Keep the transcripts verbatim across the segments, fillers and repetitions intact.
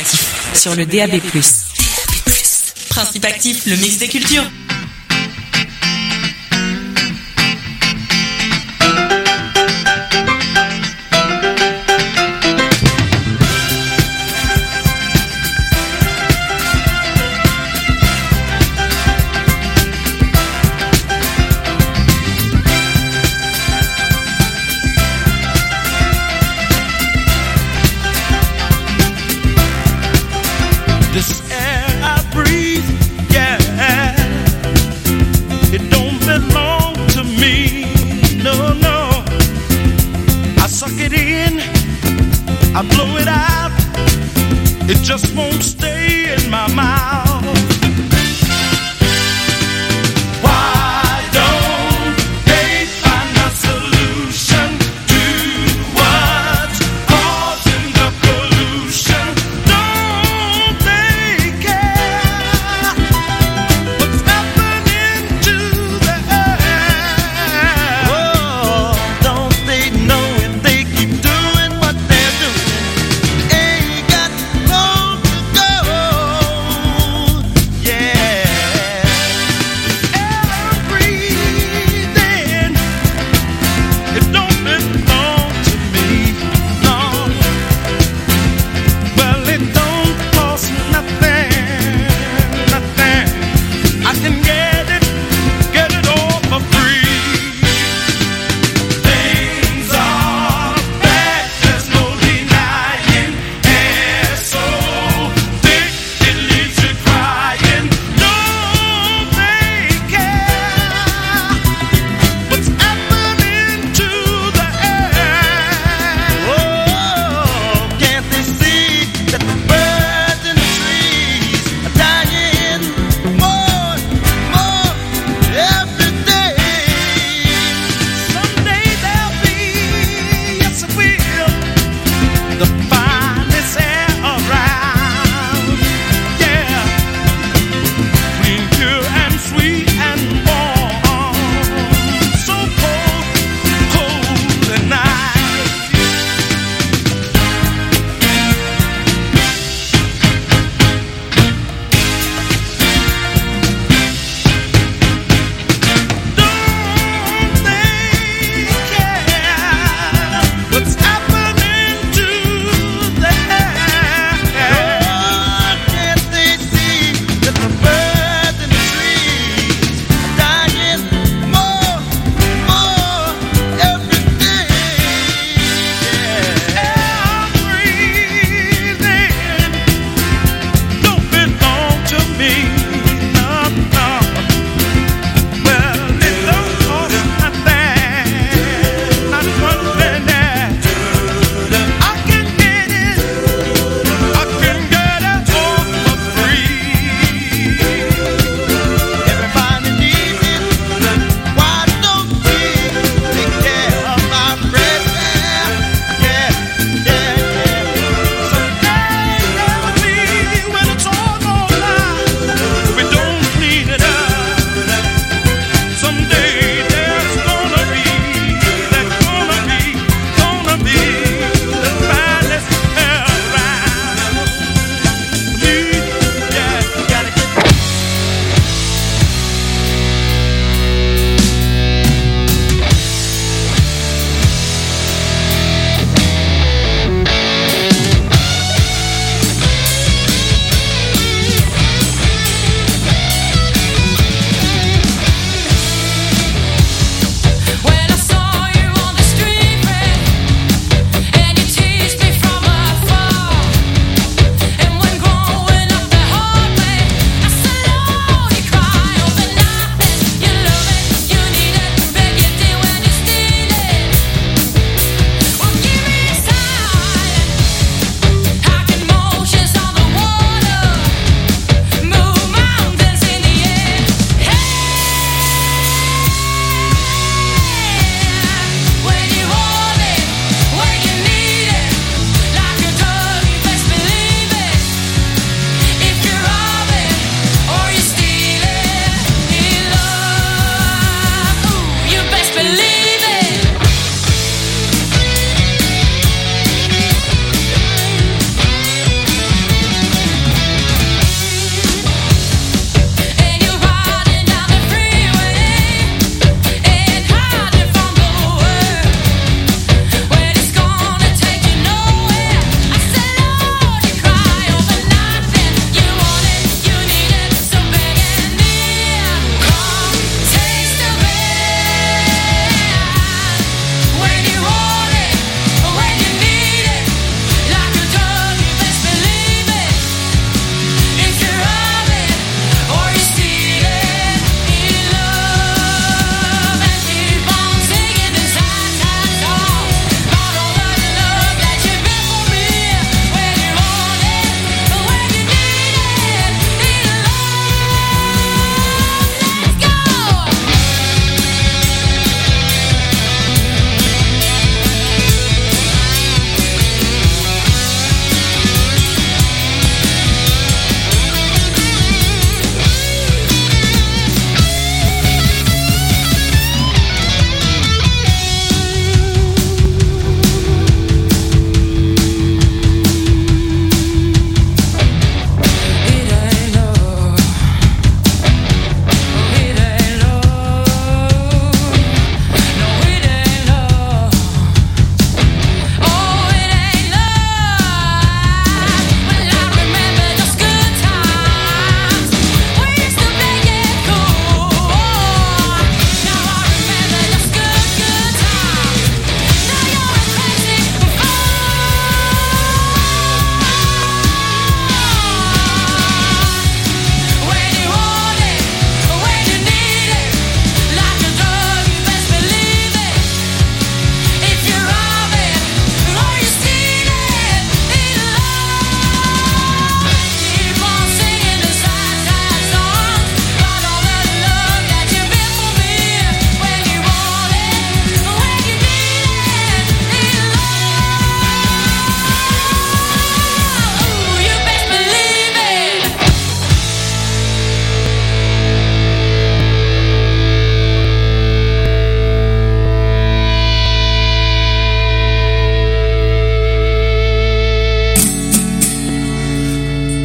Actif sur le D A B plus. Principe Actif, le mix des cultures. Go.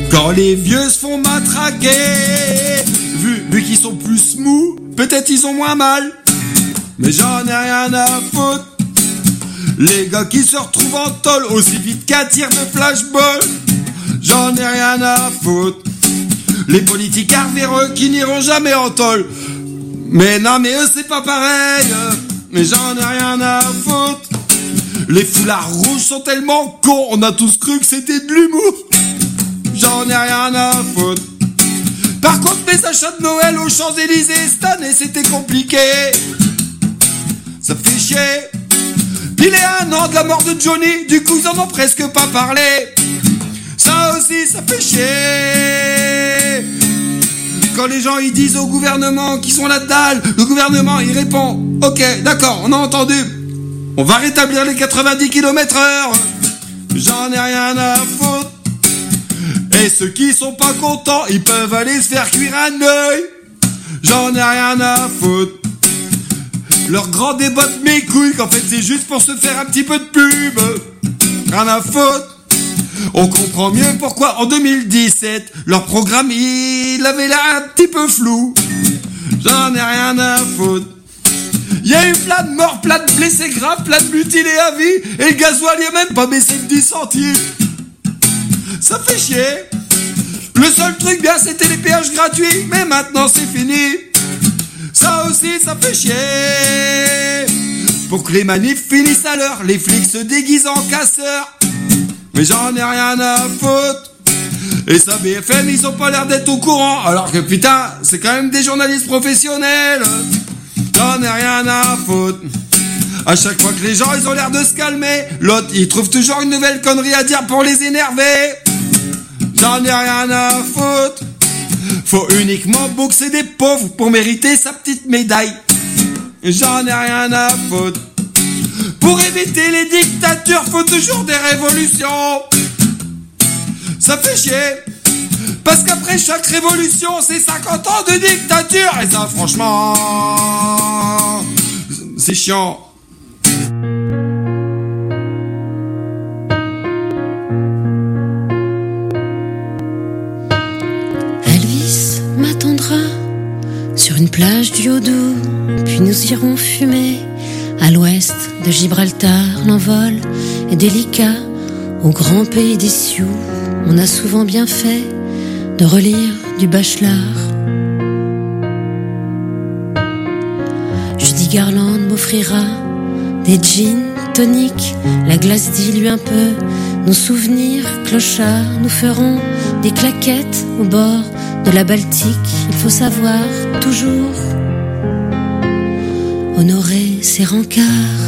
Quand les vieux se font matraquer, vu, vu qu'ils sont plus mous, peut-être ils ont moins mal. Mais j'en ai rien à foutre. Les gars qui se retrouvent en tôle aussi vite qu'un tir de flashball, j'en ai rien à foutre. Les politiques véreux qui n'iront jamais en tôle, mais non mais eux c'est pas pareil. Mais j'en ai rien à foutre. Les foulards rouges sont tellement cons, on a tous cru que c'était de l'humour. J'en ai rien à foutre. Par contre mes achats de Noël aux Champs-Élysées cette année c'était compliqué. Ça fait chier. Il est un an de la mort de Johnny, du coup ils en ont presque pas parlé. Ça aussi ça fait chier. Quand les gens ils disent au gouvernement qu'ils sont la dalle, le gouvernement il répond ok d'accord on a entendu, on va rétablir les quatre-vingt-dix kilomètres heure. J'en ai rien à foutre. Et ceux qui sont pas contents ils peuvent aller se faire cuire un œil. J'en ai rien à foutre. Leur grand débat de mes couilles qu'en fait c'est juste pour se faire un petit peu de pub. Rien à foutre. On comprend mieux pourquoi en deux mille dix-sept leur programme il avait l'air un petit peu flou. J'en ai rien à foutre. Il y a eu plein de morts, plein de blessés graves, plein de mutilés à vie, et le gasoil il a même pas baissé de dix centimes. Ça fait chier. Le seul truc bien c'était les péages gratuits, mais maintenant c'est fini. Ça aussi ça fait chier. Pour que les manifs finissent à l'heure, les flics se déguisent en casseurs. Mais j'en ai rien à foutre. Et ça B F M ils ont pas l'air d'être au courant, alors que putain c'est quand même des journalistes professionnels. J'en ai rien à foutre. À chaque fois que les gens ils ont l'air de se calmer, l'autre il trouve toujours une nouvelle connerie à dire pour les énerver. J'en ai rien à foutre. Faut uniquement boxer des pauvres pour mériter sa petite médaille. J'en ai rien à foutre. Pour éviter les dictatures, faut toujours des révolutions. Ça fait chier. Parce qu'après chaque révolution, c'est cinquante ans de dictature. Et ça, franchement, c'est chiant. Elvis m'attendra sur une plage du Haut-Doubs, puis nous irons fumer. À l'ouest de Gibraltar, l'envol est délicat. Au grand pays des Sioux, on a souvent bien fait de relire du Bachelard. Judy Garland m'offrira des gin toniques. La glace dilue un peu nos souvenirs clochards. Nous ferons des claquettes au bord de la Baltique. Il faut savoir toujours honorer ses rencarts.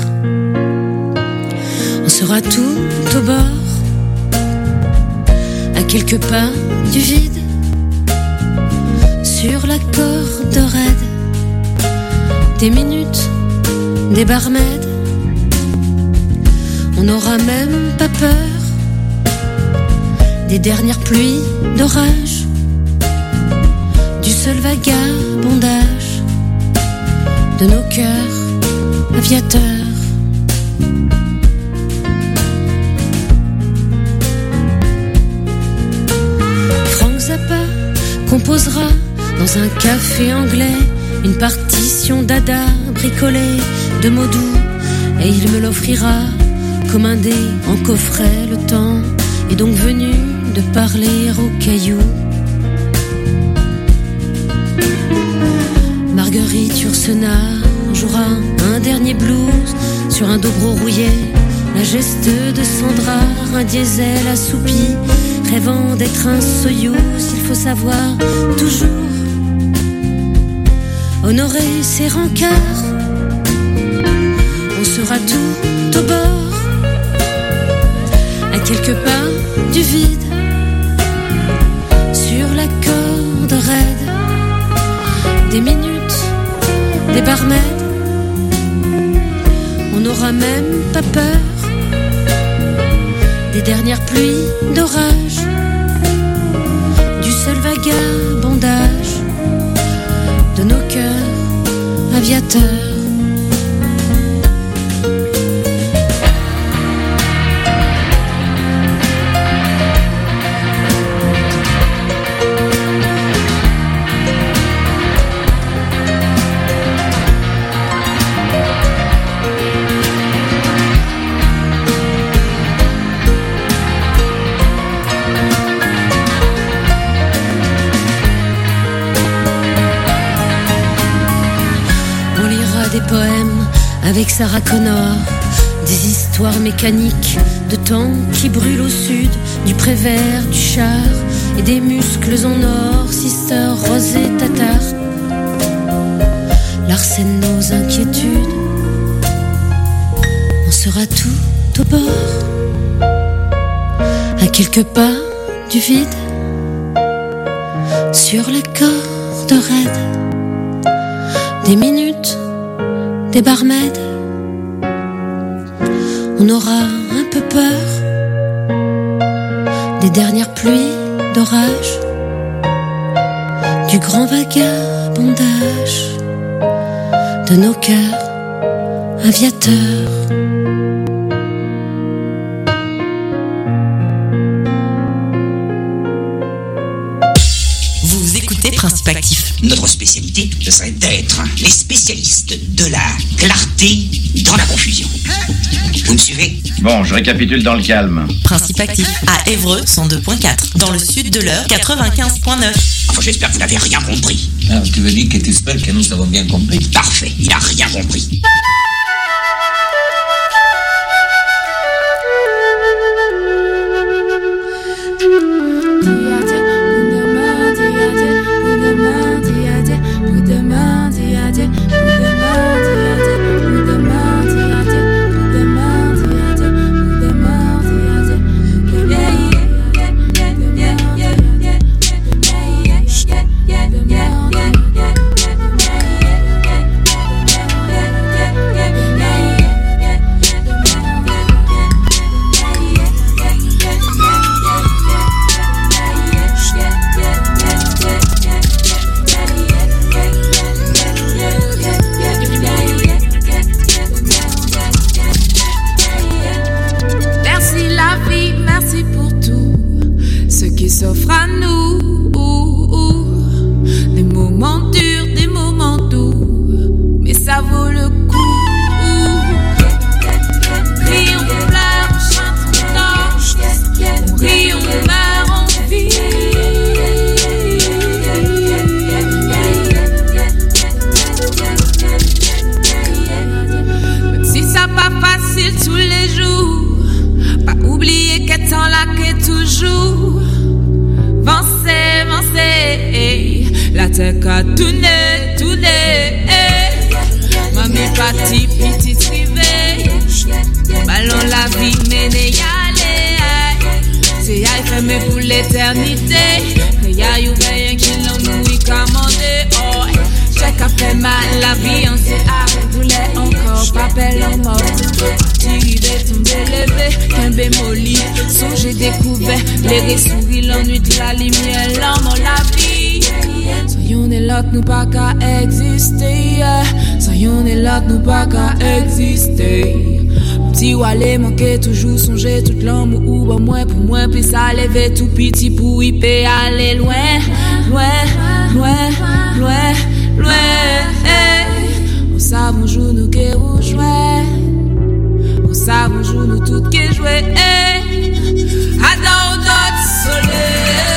On sera tout au bord, à quelques pas du vide, sur la corde raide, des minutes, des barmaids. On n'aura même pas peur des dernières pluies d'orage, du seul vagabondage de nos cœurs aviateurs. Frank Zappa composera dans un café anglais une partition d'Ada bricolée de mots doux, et il me l'offrira comme un dé en coffret. Le temps est donc venu de parler aux cailloux. Marguerite Yourcenar jouera un dernier blues sur un dobro rouillé. La geste de Sandra, un diesel assoupi, rêvant d'être un Soyouz. Il faut savoir toujours honorer ses rencarts. On sera tout au bord, à quelques pas du vide, sur la corde raide, des minutes, des barmaids. On n'aura même pas peur des dernières pluies d'orage, du seul vagabondage de nos cœurs aviateurs. avec Sarah Connor. Des histoires mécaniques de temps qui brûlent au sud, du Prévert, du char et des muscles en or. Sister, Rose et Tatar, Larsen, nos inquiétudes. On sera tout au bord, à quelques pas du vide, sur la corde raide, des minutes, des barmaids. On aura un peu peur des dernières pluies d'orage, du grand vagabondage de nos cœurs aviateurs. Vous écoutez Principe Actif. Notre spécialité, ce serait d'être les spécialistes de la clarté dans la confusion. Vous me suivez ? Bon, je récapitule dans le calme. Principe Actif à Évreux cent deux virgule quatre. Dans le sud de l'Eure quatre-vingt-quinze virgule neuf. Enfin, j'espère que vous n'avez rien compris. Ah, tu veux dire que tu espères que nous avons bien compris? Parfait, il n'a rien compris. S'offre à nous des moments durs, des moments doux, mais ça vaut le coup. Ris, on pleure, on chante, on danse, on rit, on meurt, on vit. Même si ça pas facile tous les jours, pas oublier qu'être temps là qu'est toujours. Vancez, vancez, la terre a tourné, tourné. Mamie parti, petite rivée. Ballon la vie, mené y'allez. C'est y'all fermé pour l'éternité. Y'a eu rien qui l'en nous commandé. Oh, chaque a fait mal, la vie en s'est arrêtée encore. Papel en mort. Tiré, tombé, levé, qu'un bémoli. Songé, découvert, les souris, l'ennui de la lumière, l'homme en la vie. Soyons des là que nous pas qu'à exister. Soyons des là que nous pas qu'à exister. Petit Wale manquait toujours songer toute l'homme ou bon moins pour moins puis ça lever tout petit pour y peut aller loin, loin, loin, loin, loin. On savons jour nous qui rejoint. On savons jour nous toutes qui jouent. Adore notre soleil.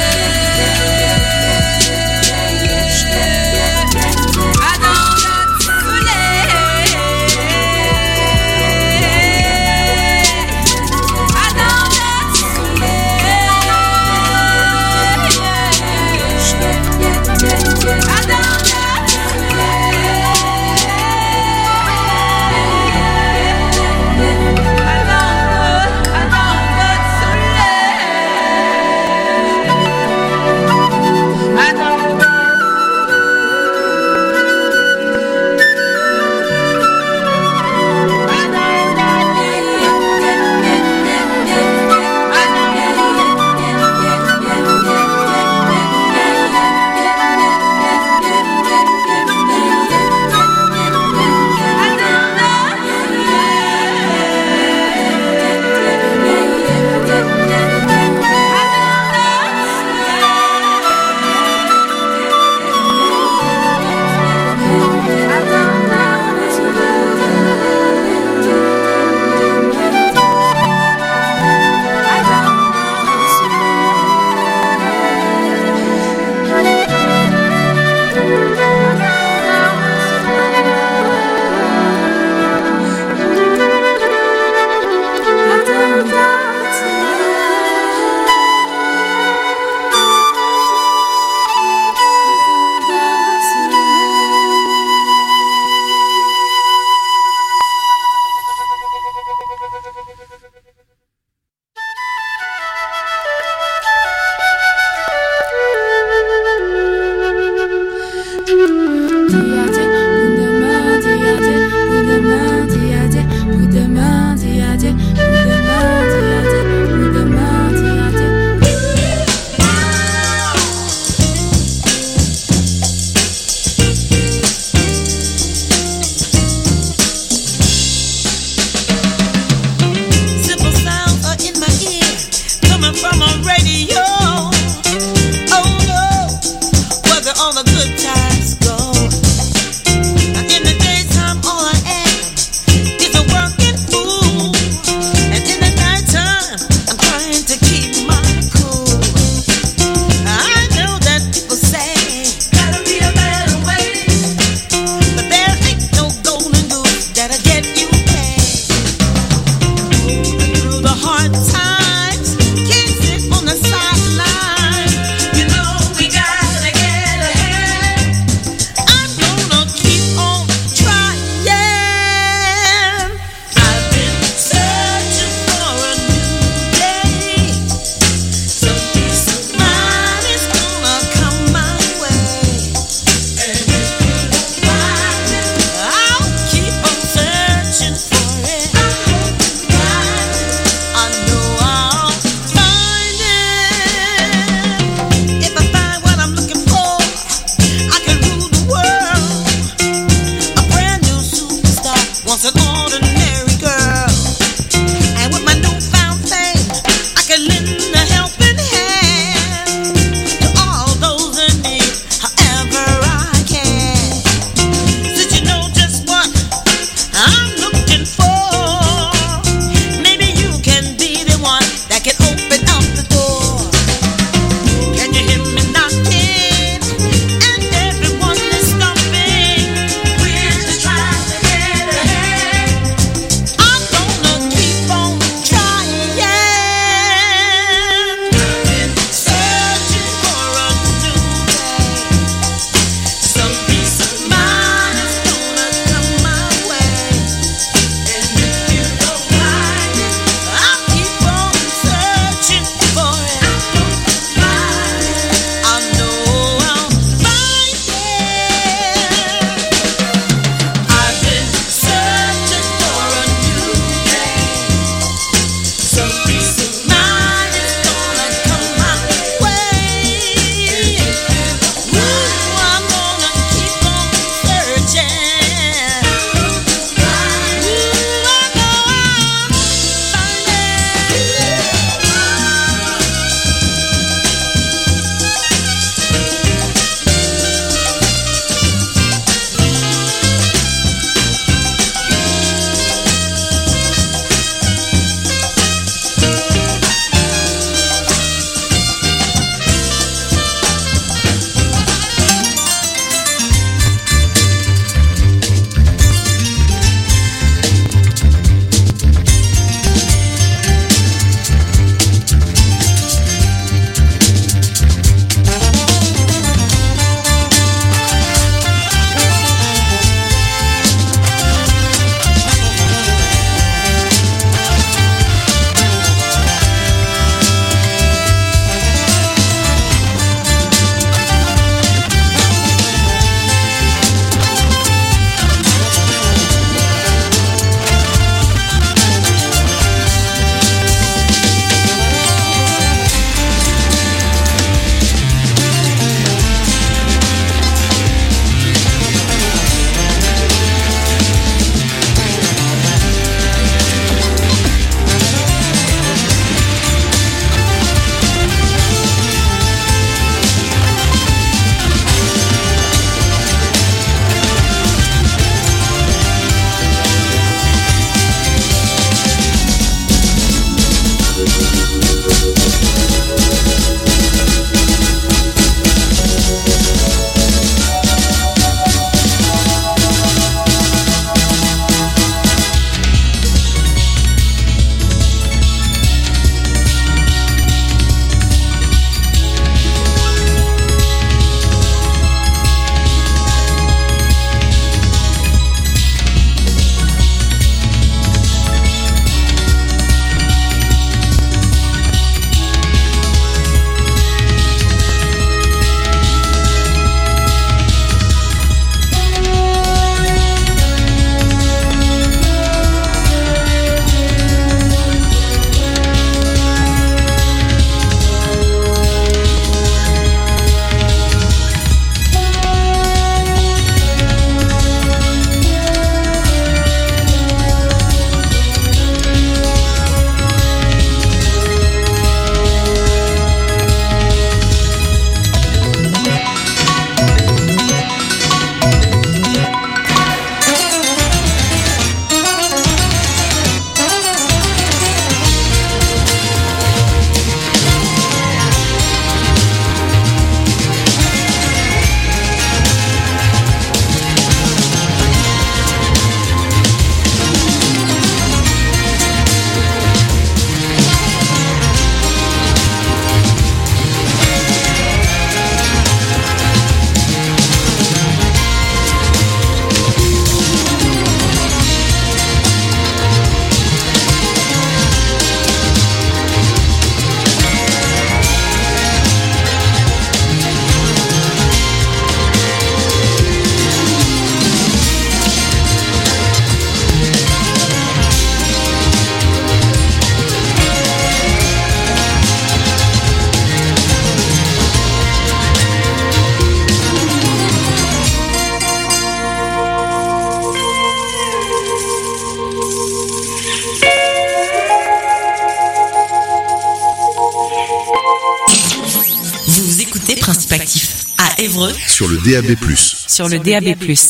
écoutez Principe Actif à Évreux sur le D A B plus. Sur le D A B plus.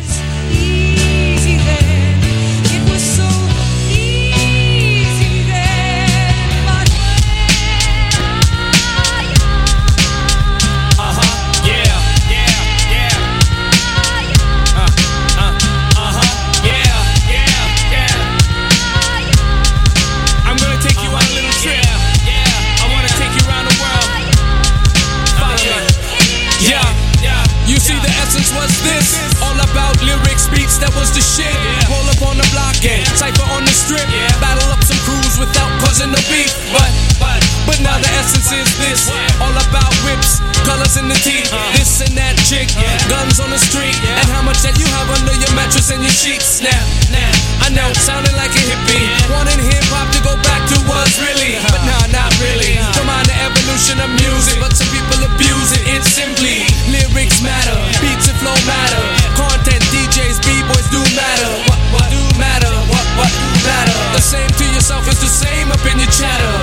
What's this? All about lyrics, beats, that was the shit. Roll up on the block and cypher on the strip. Battle up some crews without causing no beef. But, but, but now the essence is this. All about whips, colors in the teeth. This and that chick, guns on the street. And how much that you have under your mattress and your sheets. Now, I know, sounding like a hippie. Wanting hip hop to go back to what's really. But nah, not really. Don't mind the evolution of music, but some people abuse it. It's simply lyrics matter, beats and flow matter. Content, D Js, B-boys do matter. What, what do matter? What, what do matter? The same to yourself is the same up in your chatter.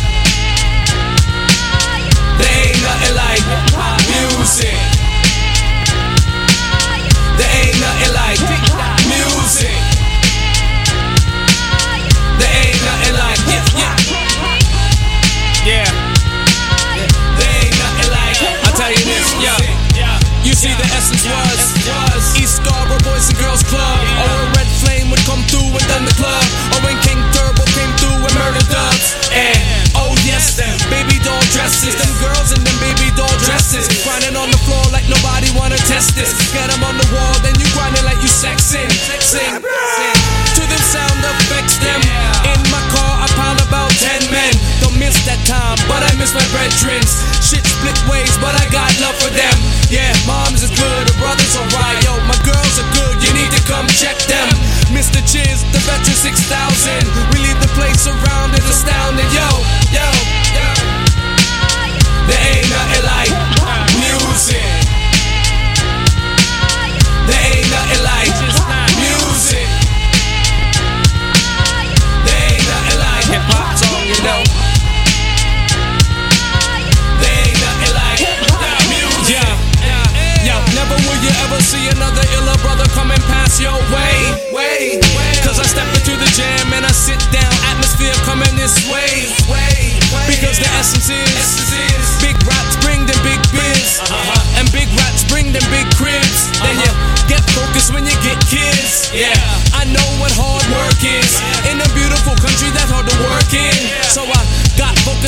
There ain't nothing like pop music. There ain't nothing like music. There ain't nothing like yeah, yeah. Yeah. There ain't nothing like. I'll tell you this, yeah. You see the essence was East Scarborough Boys and Girls Club. Or a Red Flame would come through and done the club. Or when King Turbo came through and murdered dubs. And oh yes, them baby doll dresses. Them girls in them baby doll dresses. Grinding on the floor like nobody wanna test this. Get them on the wall, then you grinding like you sexing. Sing. To them sound effects them. In my car I pound about ten men. Don't miss that time, but I miss my brethrens. Shit split ways, but I got love for them. Yeah, moms is good, the brothers alright. Yo, my girls are good, you need to come check them. Mister Chiz, the veteran six thousand. We leave the place surrounded, astounded. Yo, yo, yo. There ain't nothing like music. There ain't nothing like music. There ain't nothing like hip-hop song, you know. There ain't nothing like music. Yeah. Yo, never will you ever see another iller brother coming past your way. Way, cause I step into the jam and I sit down. Atmosphere coming this way. Because the essence is